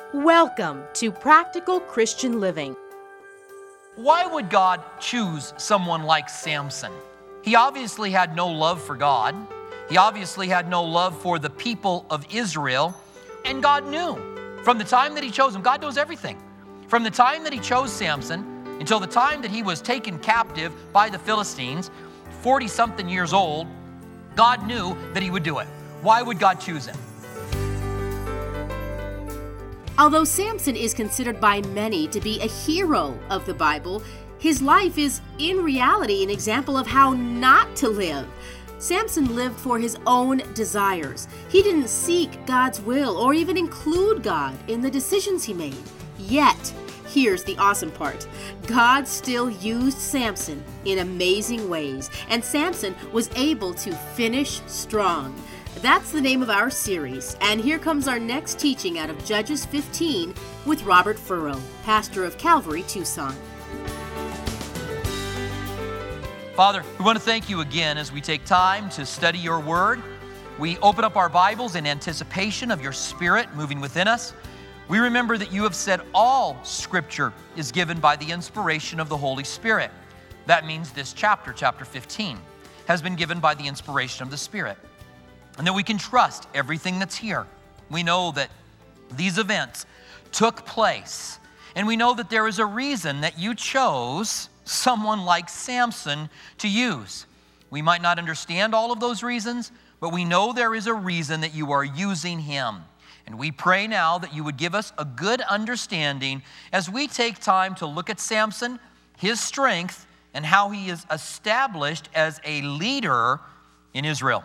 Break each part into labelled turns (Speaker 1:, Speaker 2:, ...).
Speaker 1: Welcome to Practical Christian Living.
Speaker 2: Why would God choose someone like Samson? He obviously had no love for God. He obviously had no love for the people of Israel. And God knew from the time that he chose him. God knows everything. From the time that he chose Samson until the time that he was taken captive by the Philistines, 40-something years old, God knew that he would do it. Why would God choose him?
Speaker 3: Although Samson is considered by many to be a hero of the Bible, his life is in reality an example of how not to live. Samson lived for his own desires. He didn't seek God's will or even include God in the decisions he made. Yet, here's the awesome part. God still used Samson in amazing ways, and Samson was able to finish strong. That's the name of our series, and here comes our next teaching out of Judges 15 with Robert Furrow, pastor of Calvary, Tucson.
Speaker 2: Father, we want to thank you again as we take time to study your word. We open up our Bibles in anticipation of your Spirit moving within us. We remember that you have said all Scripture is given by the inspiration of the Holy Spirit. That means this chapter 15, has been given by the inspiration of the Spirit. And that we can trust everything that's here. We know that these events took place. And we know that there is a reason that you chose someone like Samson to use. We might not understand all of those reasons, but we know there is a reason that you are using him. And we pray now that you would give us a good understanding as we take time to look at Samson, his strength, and how he is established as a leader in Israel.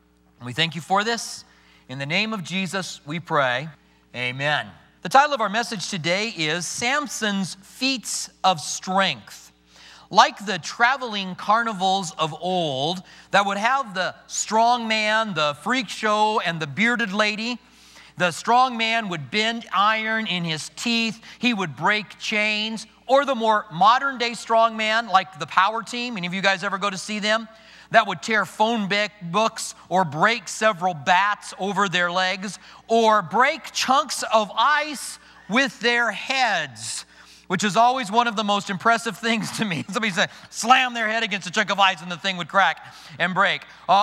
Speaker 2: We thank you for this. In the name of Jesus, we pray. Amen. The title of our message today is Samson's Feats of Strength. Like the traveling carnivals of old that would have the strong man, the freak show, and the bearded lady, the strong man would bend iron in his teeth. He would break chains. Or the more modern day strong man, like the Power Team. Any of you guys ever go to see them? That would tear phone books or break several bats over their legs or break chunks of ice with their heads, which is always one of the most impressive things to me. Somebody said, slam their head against a chunk of ice and the thing would crack and break.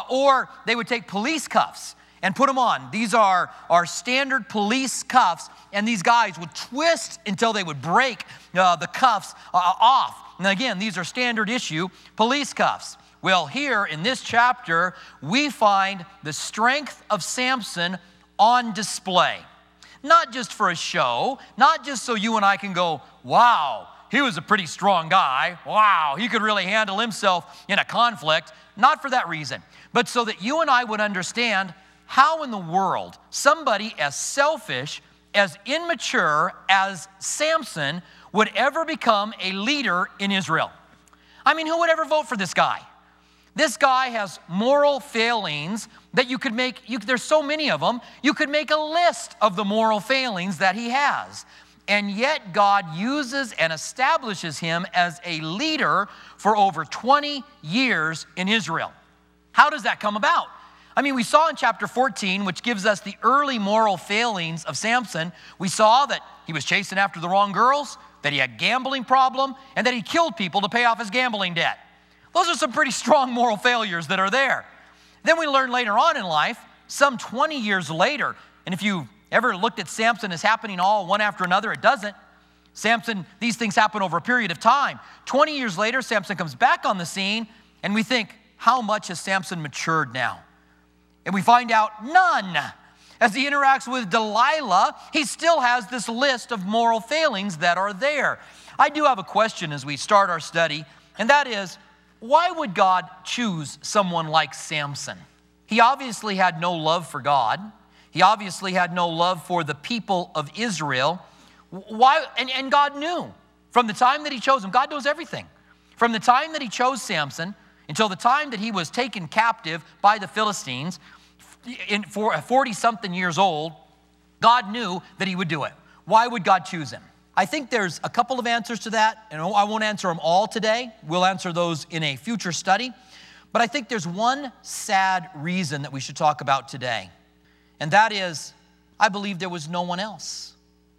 Speaker 2: Or they would take police cuffs and put them on. These are our standard police cuffs, and these guys would twist until they would break the cuffs off. And again, these are standard issue police cuffs. Well, here in this chapter, we find the strength of Samson on display. Not just for a show, not just so you and I can go, wow, he was a pretty strong guy. Wow, he could really handle himself in a conflict. Not for that reason, but so that you and I would understand how in the world somebody as selfish, as immature as Samson would ever become a leader in Israel. I mean, who would ever vote for this guy? This guy has moral failings that you could make, there's so many of them, you could make a list of the moral failings that he has. And yet God uses and establishes him as a leader for over 20 years in Israel. How does that come about? I mean, we saw in chapter 14, which gives us the early moral failings of Samson, we saw that he was chasing after the wrong girls, that he had a gambling problem, and that he killed people to pay off his gambling debt. Those are some pretty strong moral failures that are there. Then we learn later on in life, some 20 years later, and if you ever looked at Samson as happening all one after another, it doesn't. Samson, these things happen over a period of time. 20 years later, Samson comes back on the scene, and we think, how much has Samson matured now? And we find out none. As he interacts with Delilah, he still has this list of moral failings that are there. I do have a question as we start our study, and that is, why would God choose someone like Samson? He obviously had no love for God. He obviously had no love for the people of Israel. Why? And God knew from the time that he chose him. God knows everything. From the time that he chose Samson until the time that he was taken captive by the Philistines, for 40-something years old, God knew that he would do it. Why would God choose him? I think there's a couple of answers to that, and I won't answer them all today. We'll answer those in a future study. But I think there's one sad reason that we should talk about today, and that is, I believe there was no one else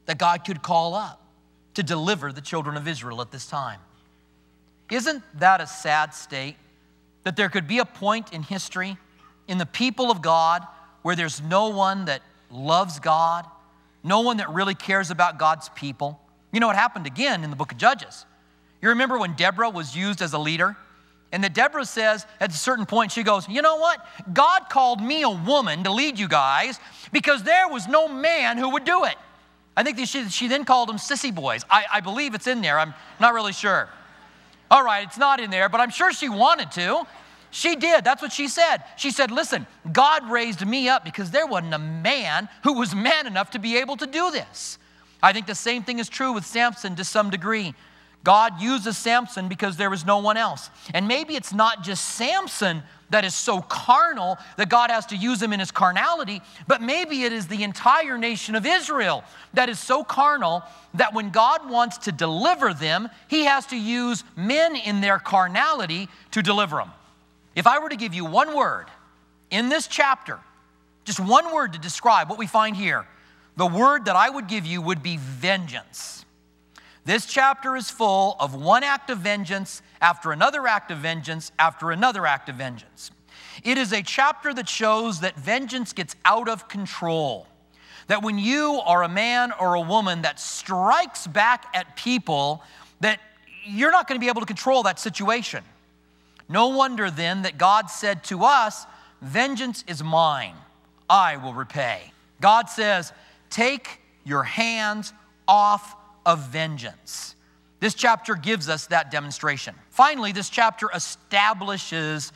Speaker 2: that God could call up to deliver the children of Israel at this time. Isn't that a sad state? That there could be a point in history, in the people of God, where there's no one that loves God, no one that really cares about God's people. You know, it happened again in the book of Judges. You remember when Deborah was used as a leader? And that Deborah says at a certain point, she goes, you know what? God called me a woman to lead you guys because there was no man who would do it. I think she then called them sissy boys. I believe it's in there. I'm not really sure. All right, it's not in there, but I'm sure she wanted to. She did. That's what she said. She said, listen, God raised me up because there wasn't a man who was man enough to be able to do this. I think the same thing is true with Samson to some degree. God uses Samson because there was no one else. And maybe it's not just Samson that is so carnal that God has to use him in his carnality, but maybe it is the entire nation of Israel that is so carnal that when God wants to deliver them, he has to use men in their carnality to deliver them. If I were to give you one word in this chapter, just one word to describe what we find here, the word that I would give you would be vengeance. This chapter is full of one act of vengeance after another act of vengeance after another act of vengeance. It is a chapter that shows that vengeance gets out of control. That when you are a man or a woman that strikes back at people, that you're not going to be able to control that situation. No wonder then that God said to us, vengeance is mine, I will repay. God says, take your hands off of vengeance. This chapter gives us that demonstration. Finally, this chapter establishes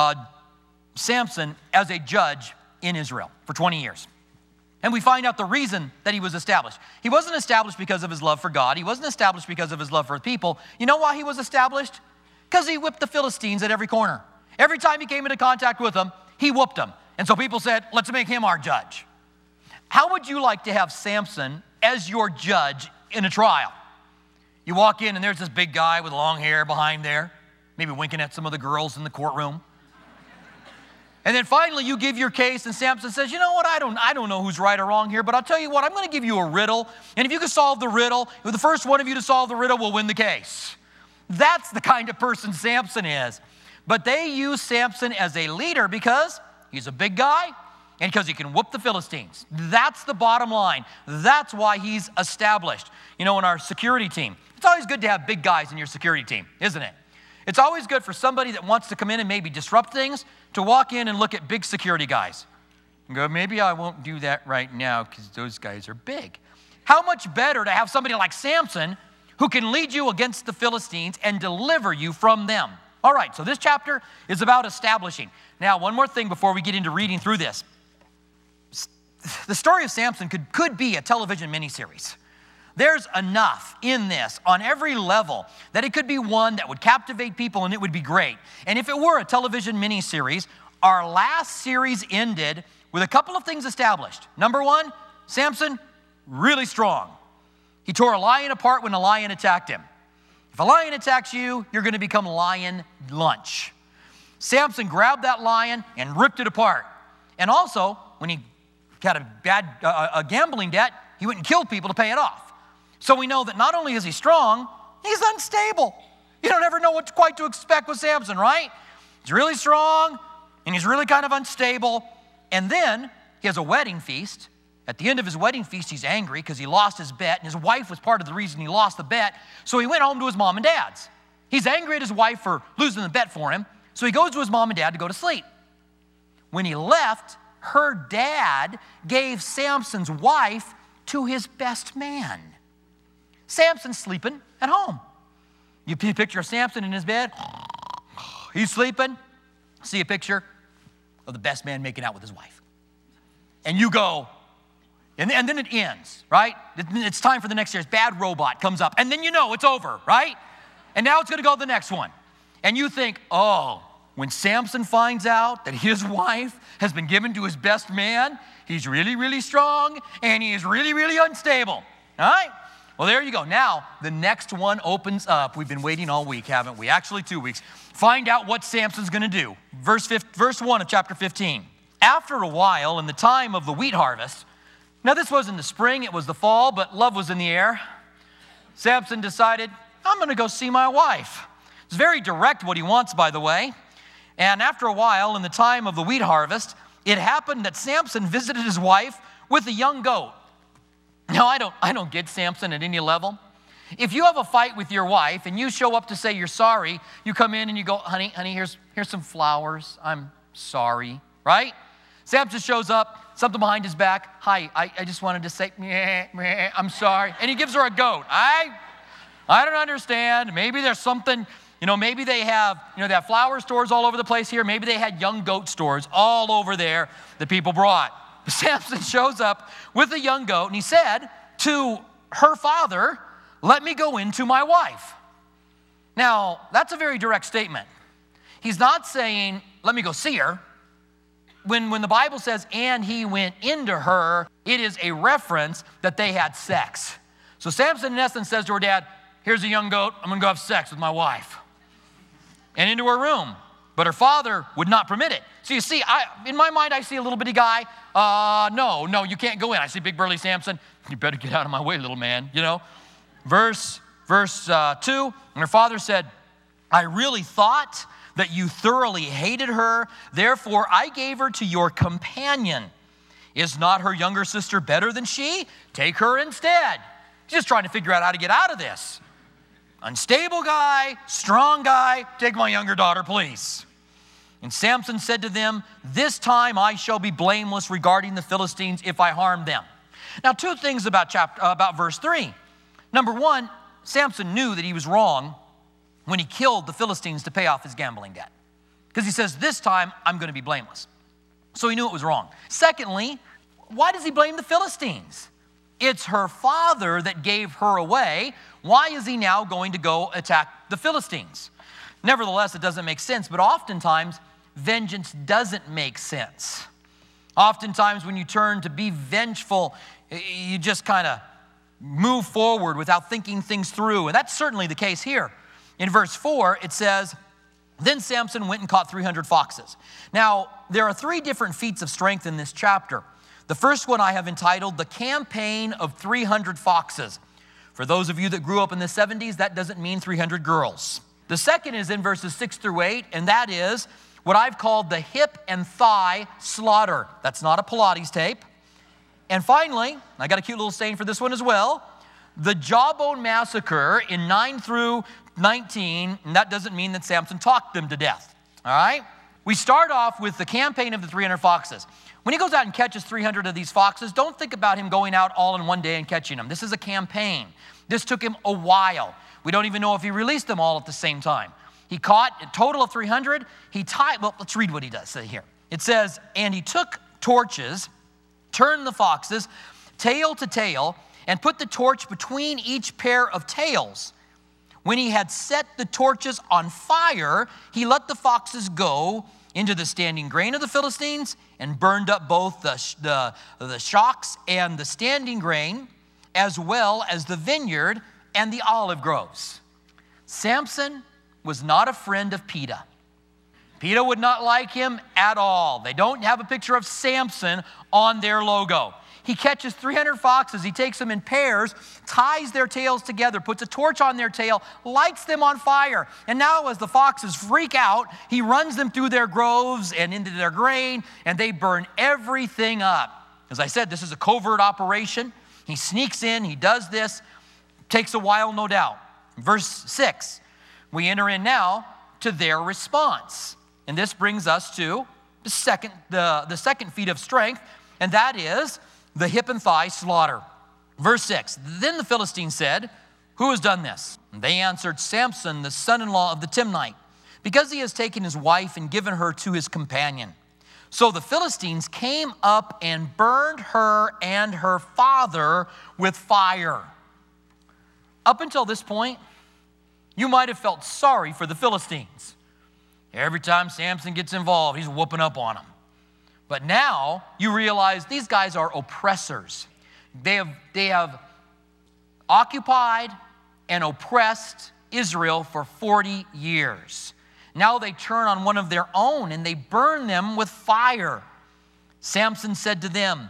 Speaker 2: Samson as a judge in Israel for 20 years. And we find out the reason that he was established. He wasn't established because of his love for God. He wasn't established because of his love for people. You know why he was established? Because he whipped the Philistines at every corner. Every time he came into contact with them, he whooped them. And so people said, let's make him our judge. How would you like to have Samson as your judge in a trial? You walk in and there's this big guy with long hair behind there, maybe winking at some of the girls in the courtroom. And then finally you give your case and Samson says, you know what, I don't know who's right or wrong here, but I'll tell you what, I'm going to give you a riddle. And if you can solve the riddle, the first one of you to solve the riddle will win the case. That's the kind of person Samson is. But they use Samson as a leader because he's a big guy and because he can whoop the Philistines. That's the bottom line. That's why he's established. You know, in our security team, it's always good to have big guys in your security team, isn't it? It's always good for somebody that wants to come in and maybe disrupt things to walk in and look at big security guys and go, maybe I won't do that right now because those guys are big. How much better to have somebody like Samson who can lead you against the Philistines and deliver you from them. All right, so this chapter is about establishing. Now, one more thing before we get into reading through this. The story of Samson could be a television miniseries. There's enough in this on every level that it could be one that would captivate people and it would be great. And if it were a television miniseries, our last series ended with a couple of things established. Number one, Samson, really strong. He tore a lion apart when a lion attacked him. If a lion attacks you, you're going to become lion lunch. Samson grabbed that lion and ripped it apart. And also, when he had a gambling debt, he went and killed people to pay it off. So we know that not only is he strong, he's unstable. You don't ever know what quite to expect with Samson, right? He's really strong, and he's really kind of unstable. And then he has a wedding feast. At the end of his wedding feast, he's angry because he lost his bet, and his wife was part of the reason he lost the bet. So he went home to his mom and dad's. He's angry at his wife for losing the bet for him, so he goes to his mom and dad to go to sleep. When he left, her dad gave Samson's wife to his best man. Samson's sleeping at home. You picture Samson in his bed. He's sleeping. See a picture of the best man making out with his wife. And you go, and then it ends, right? It's time for the next series. Bad Robot comes up, and then you know it's over, right? And now it's going to go to the next one. And you think, oh, when Samson finds out that his wife has been given to his best man, he's really, really strong, and he is really, really unstable, all right? Well, there you go. Now, the next one opens up. We've been waiting all week, haven't we? Actually, 2 weeks. Find out what Samson's going to do. Verse 1 of chapter 15. After a while, in the time of the wheat harvest, Now, this wasn't the spring, it was the fall, but love was in the air. Samson decided, I'm going to go see my wife. It's very direct what he wants, by the way. And after a while, in the time of the wheat harvest, it happened that Samson visited his wife with a young goat. Now, I don't get Samson at any level. If you have a fight with your wife and you show up to say you're sorry, you come in and you go, honey, here's some flowers. I'm sorry, right? Samson shows up, something behind his back. Hi, I just wanted to say, meh, meh, I'm sorry. And he gives her a goat. I don't understand. Maybe there's something, maybe they have flower stores all over the place here. Maybe they had young goat stores all over there that people brought. Samson shows up with a young goat, and he said to her father, let me go into my wife. Now, that's a very direct statement. He's not saying, let me go see her. When the Bible says, and he went into her, it is a reference that they had sex. So Samson, in essence, says to her dad, here's a young goat, I'm going to go have sex with my wife. And into her room. But her father would not permit it. So you see, in my mind, I see a little bitty guy. No, you can't go in. I see big burly Samson. You better get out of my way, little man, Verse 2, and her father said, I really thought that you thoroughly hated her. Therefore, I gave her to your companion. Is not her younger sister better than she? Take her instead. He's just trying to figure out how to get out of this. Unstable guy, strong guy, take my younger daughter, please. And Samson said to them, this time I shall be blameless regarding the Philistines if I harm them. Now, two things about verse 3. Number one, Samson knew that he was wrong when he killed the Philistines to pay off his gambling debt. Because he says, this time I'm going to be blameless. So he knew it was wrong. Secondly, why does he blame the Philistines? It's her father that gave her away. Why is he now going to go attack the Philistines? Nevertheless, it doesn't make sense, but oftentimes, vengeance doesn't make sense. Oftentimes, when you turn to be vengeful, you just kind of move forward without thinking things through, and that's certainly the case here. In verse 4, it says, then Samson went and caught 300 foxes. Now, there are 3 different feats of strength in this chapter. The first one I have entitled, The Campaign of 300 Foxes. For those of you that grew up in the 70s, that doesn't mean 300 girls. The second is in verses 6 through 8, and that is what I've called the hip and thigh slaughter. That's not a Pilates tape. And finally, I got a cute little saying for this one as well, the jawbone massacre in 9 through 19, and that doesn't mean that Samson talked them to death, all right? We start off with the campaign of the 300 foxes. When he goes out and catches 300 of these foxes, don't think about him going out all in one day and catching them. This is a campaign. This took him a while. We don't even know if he released them all at the same time. He caught a total of 300. Let's read what he does here. It says, and he took torches, turned the foxes tail to tail, and put the torch between each pair of tails. When he had set the torches on fire, he let the foxes go into the standing grain of the Philistines and burned up both the shocks and the standing grain, as well as the vineyard and the olive groves. Samson was not a friend of PETA. PETA would not like him at all. They don't have a picture of Samson on their logo. He catches 300 foxes. He takes them in pairs, ties their tails together, puts a torch on their tail, lights them on fire. And now as the foxes freak out, he runs them through their groves and into their grain, and they burn everything up. As I said, this is a covert operation. He sneaks in, he does this. Takes a while, no doubt. Verse 6, we enter in now to their response. And this brings us to the second feat of strength, and that is the hip and thigh slaughter. Verse 6, then the Philistines said, who has done this? And they answered, Samson, the son-in-law of the Timnite, because he has taken his wife and given her to his companion. So the Philistines came up and burned her and her father with fire. Up until this point, you might have felt sorry for the Philistines. Every time Samson gets involved, he's whooping up on them. But now you realize these guys are oppressors. They have occupied and oppressed Israel for 40 years. Now they turn on one of their own and they burn them with fire. Samson said to them,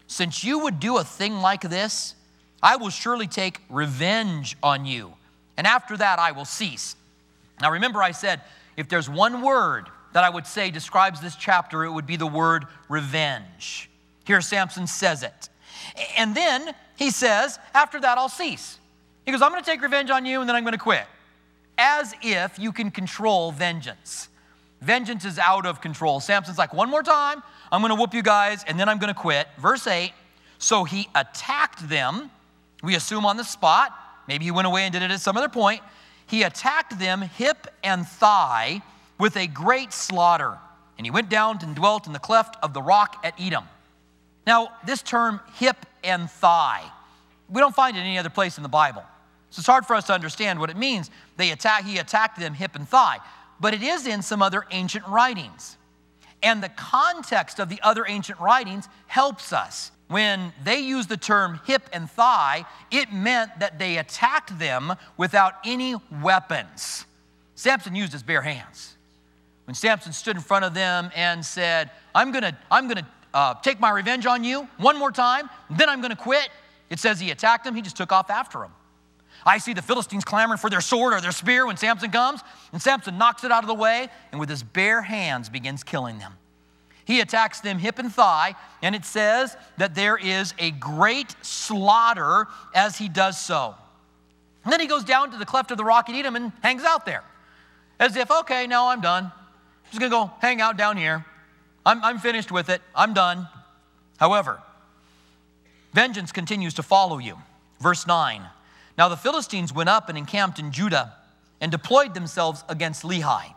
Speaker 2: since you would do a thing like this, I will surely take revenge on you, and after that I will cease. Now remember I said, if there's one word that I would say describes this chapter, it would be the word revenge. Here Samson says it. And then he says, after that I'll cease. He goes, I'm going to take revenge on you and then I'm going to quit. As if you can control vengeance. Vengeance is out of control. Samson's like, one more time, I'm going to whoop you guys and then I'm going to quit. Verse 8, so he attacked them, we assume on the spot. Maybe he went away and did it at some other point. He attacked them hip and thigh with a great slaughter. And he went down and dwelt in the cleft of the rock at Edom. Now, this term hip and thigh, we don't find it in any other place in the Bible. So it's hard for us to understand what it means. He attacked them hip and thigh. But it is in some other ancient writings. And the context of the other ancient writings helps us. When they used the term hip and thigh, it meant that they attacked them without any weapons. Samson used his bare hands. When Samson stood in front of them and said, I'm gonna take my revenge on you one more time, then I'm gonna quit. It says he attacked them, he just took off after them. I see the Philistines clamoring for their sword or their spear when Samson comes, and Samson knocks it out of the way, and with his bare hands begins killing them. He attacks them hip and thigh, and it says that there is a great slaughter as he does so. And then he goes down to the cleft of the rock at Edom and hangs out there. As if, okay, now I'm done. I'm just gonna go hang out down here. I'm finished with it, I'm done. However, vengeance continues to follow you. Verse 9, now the Philistines went up and encamped in Judah and deployed themselves against Lehi.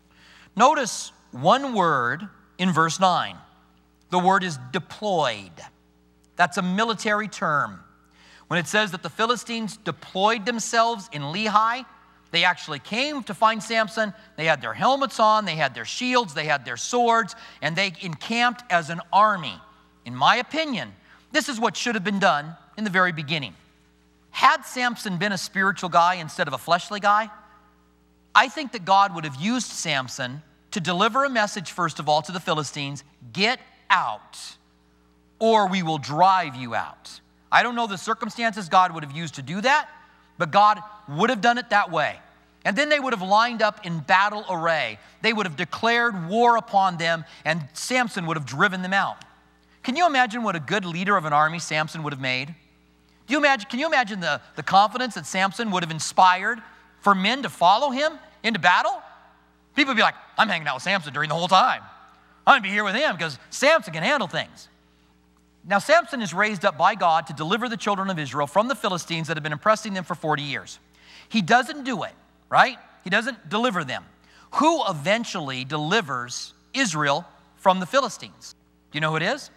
Speaker 2: Notice one word in verse 9. The word is deployed. That's a military term. When it says that the Philistines deployed themselves in Lehi, they actually came to find Samson. They had their helmets on, they had their shields, they had their swords, and they encamped as an army. In my opinion, this is what should have been done in the very beginning. Had Samson been a spiritual guy instead of a fleshly guy, I think that God would have used Samson to deliver a message, first of all, to the Philistines, get out, or we will drive you out. I don't know the circumstances God would have used to do that, but God would have done it that way. And then they would have lined up in battle array. They would have declared war upon them, and Samson would have driven them out. Can you imagine what a good leader of an army Samson would have made? Can you imagine the confidence that Samson would have inspired for men to follow him into battle? People would be like, I'm hanging out with Samson during the whole time. I'm going to be here with him because Samson can handle things. Now, Samson is raised up by God to deliver the children of Israel from the Philistines that have been oppressing them for 40 years. He doesn't do it, right? He doesn't deliver them. Who eventually delivers Israel from the Philistines? Do you know who it is?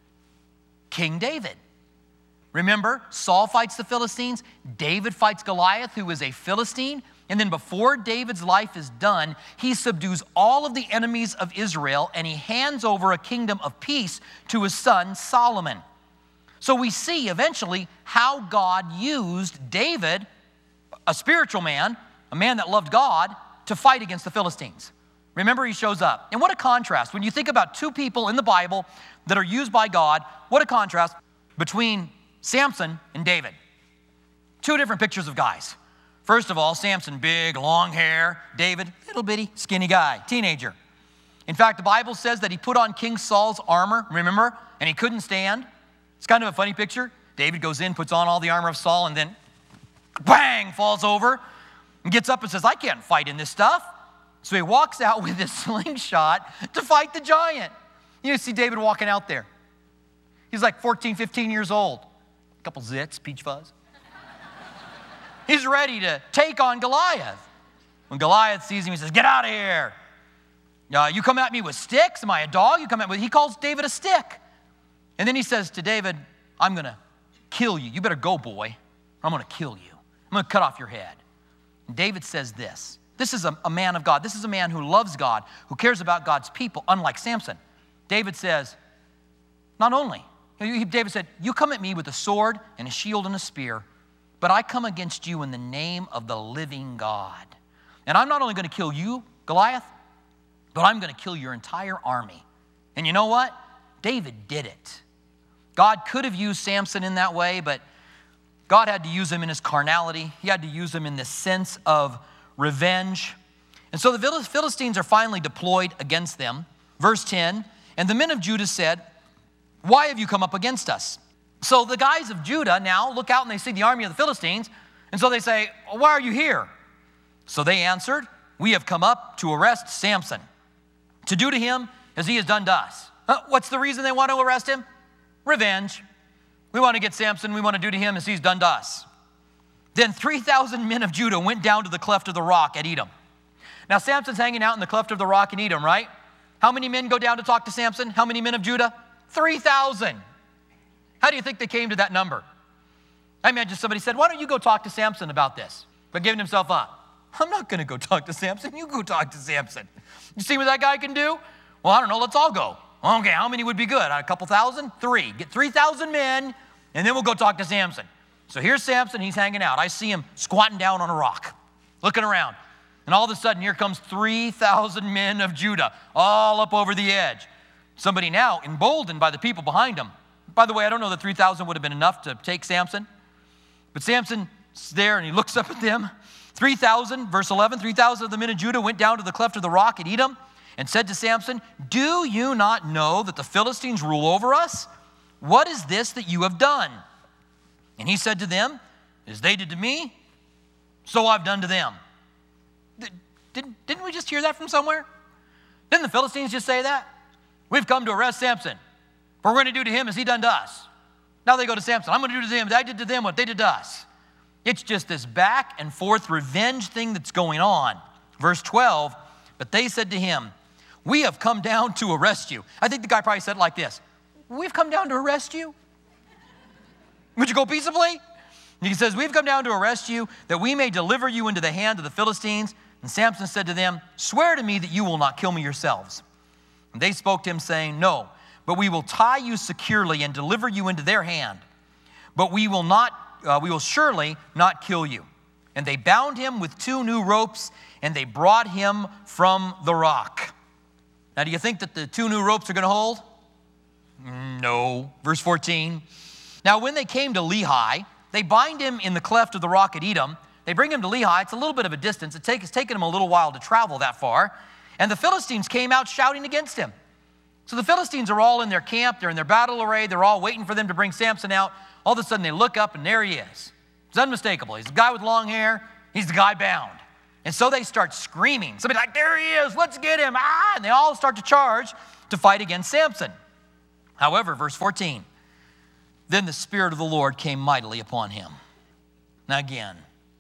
Speaker 2: King David. Remember, Saul fights the Philistines. David fights Goliath, who is a Philistine. And then before David's life is done, he subdues all of the enemies of Israel and he hands over a kingdom of peace to his son Solomon. So we see eventually how God used David, a spiritual man, a man that loved God, to fight against the Philistines. Remember, he shows up. And what a contrast. When you think about two people in the Bible that are used by God, what a contrast between Samson and David. Two different pictures of guys. First of all, Samson, big, long hair. David, little bitty, skinny guy, teenager. In fact, the Bible says that he put on King Saul's armor, remember? And he couldn't stand. It's kind of a funny picture. David goes in, puts on all the armor of Saul, and then bang, falls over and gets up and says, I can't fight in this stuff. So he walks out with his slingshot to fight the giant. You see David walking out there. He's like 14, 15 years old. A couple zits, peach fuzz. He's ready to take on Goliath. When Goliath sees him, he says, get out of here. You come at me with sticks? Am I a dog? He calls David a stick. And then he says to David, I'm going to kill you. You better go, boy, or I'm going to kill you. I'm going to cut off your head. And David says this. This is a man of God. This is a man who loves God, who cares about God's people, unlike Samson. David says, not only, David said, you come at me with a sword and a shield and a spear, but I come against you in the name of the living God. And I'm not only going to kill you, Goliath, but I'm going to kill your entire army. And you know what? David did it. God could have used Samson in that way, but God had to use him in his carnality. He had to use him in this sense of revenge. And so the Philistines are finally deployed against them. Verse 10, and the men of Judah said, why have you come up against us? So the guys of Judah now look out and they see the army of the Philistines, and so they say, why are you here? So they answered, we have come up to arrest Samson, to do to him as he has done to us. What's the reason they want to arrest him? Revenge. We want to get Samson, we want to do to him as he's done to us. Then 3,000 men of Judah went down to the cleft of the rock at Edom. Now Samson's hanging out in the cleft of the rock in Edom, right? How many men go down to talk to Samson? How many men of Judah? 3,000. How do you think they came to that number? I imagine somebody said, why don't you go talk to Samson about this? But giving himself up. I'm not going to go talk to Samson. You go talk to Samson. You see what that guy can do? Well, I don't know. Let's all go. Okay, how many would be good? A couple thousand? 3. Get 3,000 men, and then we'll go talk to Samson. So here's Samson. He's hanging out. I see him squatting down on a rock, looking around. And all of a sudden, here comes 3,000 men of Judah, all up over the edge. Somebody now emboldened by the people behind him. By the way, I don't know that 3,000 would have been enough to take Samson. But Samson's there, and he looks up at them. 3,000, verse 11, 3,000 of the men of Judah went down to the cleft of the rock at Edom and said to Samson, do you not know that the Philistines rule over us? What is this that you have done? And he said to them, as they did to me, so I've done to them. Didn't we just hear that from somewhere? Didn't the Philistines just say that? We've come to arrest Samson, for we're going to do to him as he done to us. Now they go to Samson. I'm going to do to them. I did to them what they did to us. It's just this back and forth revenge thing that's going on. Verse 12, but they said to him, we have come down to arrest you. I think the guy probably said it like this. We've come down to arrest you? Would you go peaceably? And he says, we've come down to arrest you that we may deliver you into the hand of the Philistines. And Samson said to them, swear to me that you will not kill me yourselves. And they spoke to him saying, no, but we will tie you securely and deliver you into their hand. But we will surely not kill you. And they bound him with 2 new ropes, and they brought him from the rock. Now, do you think that the 2 new ropes are going to hold? No. Verse 14. Now, when they came to Lehi, they bind him in the cleft of the rock at Edom. They bring him to Lehi. It's a little bit of a distance. It's taken him a little while to travel that far. And the Philistines came out shouting against him. So the Philistines are all in their camp. They're in their battle array. They're all waiting for them to bring Samson out. All of a sudden, they look up, and there he is. It's unmistakable. He's the guy with long hair. He's the guy bound. And so they start screaming. Somebody's like, there he is. Let's get him. Ah! And they all start to charge to fight against Samson. However, verse 14, then the Spirit of the Lord came mightily upon him. Now again,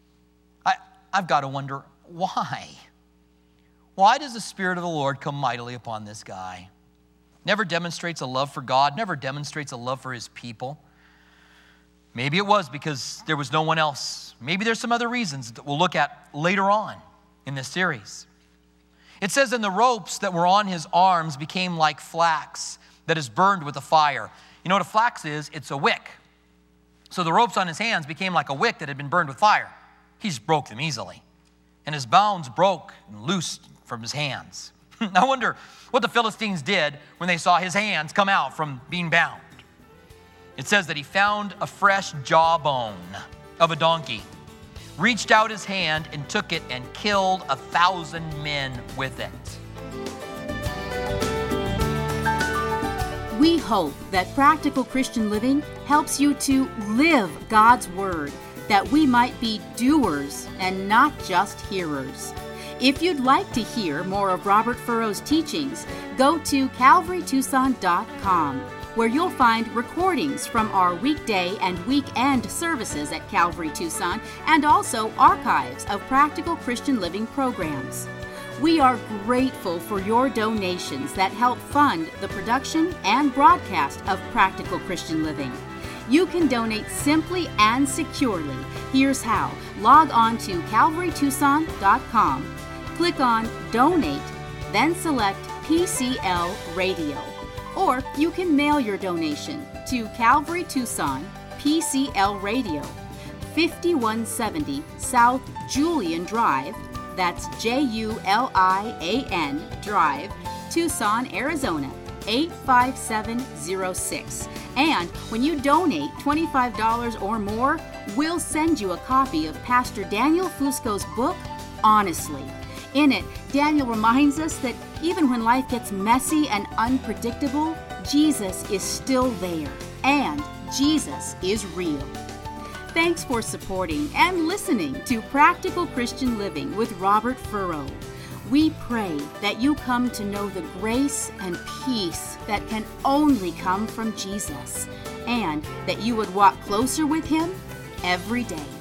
Speaker 2: I've got to wonder, why? Why does the Spirit of the Lord come mightily upon this guy? Never demonstrates a love for God, never demonstrates a love for his people. Maybe it was because there was no one else. Maybe there's some other reasons that we'll look at later on in this series. It says, and the ropes that were on his arms became like flax that is burned with a fire. You know what a flax is? It's a wick. So the ropes on his hands became like a wick that had been burned with fire. He just broke them easily. And his bounds broke and loosed from his hands. I wonder what the Philistines did when they saw his hands come out from being bound. It says that he found a fresh jawbone of a donkey, reached out his hand and took it and killed 1,000 men with it.
Speaker 3: We hope that Practical Christian Living helps you to live God's Word, that we might be doers and not just hearers. If you'd like to hear more of Robert Furrow's teachings, go to calvarytucson.com, where you'll find recordings from our weekday and weekend services at Calvary Tucson, and also archives of Practical Christian Living programs. We are grateful for your donations that help fund the production and broadcast of Practical Christian Living. You can donate simply and securely. Here's how. Log on to calvarytucson.com, click on Donate, then select PCL Radio. Or you can mail your donation to Calvary Tucson, PCL Radio, 5170 South Julian Drive, that's Julian Drive, Tucson, Arizona, 85706.
Speaker 4: And when you donate $25 or more, we'll send you a copy of Pastor Daniel Fusco's book, Honestly. In it, Daniel reminds us that even when life gets messy and unpredictable, Jesus is still there, and Jesus is real. Thanks for supporting and listening to Practical Christian Living with Robert Furrow. We pray that you come to know the grace and peace that can only come from Jesus, and that you would walk closer with Him every day.